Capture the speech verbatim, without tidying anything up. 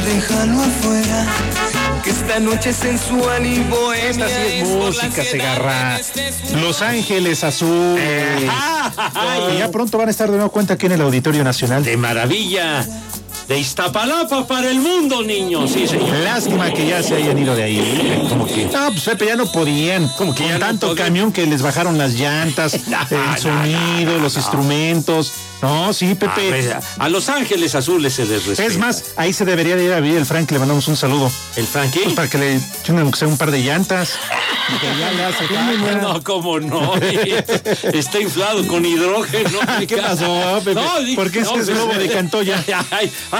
déjalo afuera. Que esta noche es sensual y bohemia. Esta sí es música, Segarra. Los Ángeles Azules. Eh, y ya pronto van a estar de nuevo cuenta aquí en el Auditorio Nacional. ¡De maravilla! De Iztapalapa para el mundo, niños. Sí, señor. Lástima que ya se hayan ido de ahí. Como que. No, pues Pepe, ya no podían. Como que ya tanto no camión que les bajaron las llantas, no, el sonido, no, no, los no. instrumentos. No, sí, Pepe. A, a Los Ángeles Azules se les respeta. Es más, ahí se debería de ir a vivir el Frank, le mandamos un saludo. ¿El Frankie? Pues para que le echen un par de llantas. Ya le hace falta. No, cómo no. Está inflado con hidrógeno. ¿Qué pasó, Pepe? No, ¿por qué no, ese es globo de Cantoya? Ay, ay,